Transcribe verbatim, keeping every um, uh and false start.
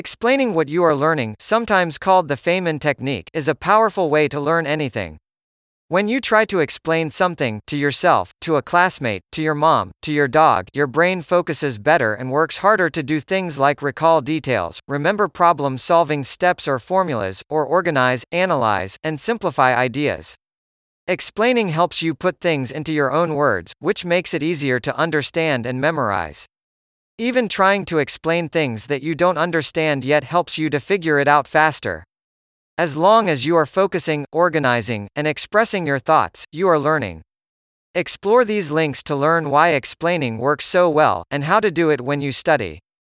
Explaining what you are learning, sometimes called the Feynman technique, is a powerful way to learn anything. When you try to explain something to yourself, to a classmate, to your mom, to your dog, your brain focuses better and works harder to do things like recall details, remember problem-solving steps or formulas, or organize, analyze, and simplify ideas. Explaining helps you put things into your own words, which makes it easier to understand and memorize. Even trying to explain things that you don't understand yet helps you to figure it out faster. As long as you are focusing, organizing, and expressing your thoughts, you are learning. Explore these links to learn why explaining works so well, and how to do it when you study.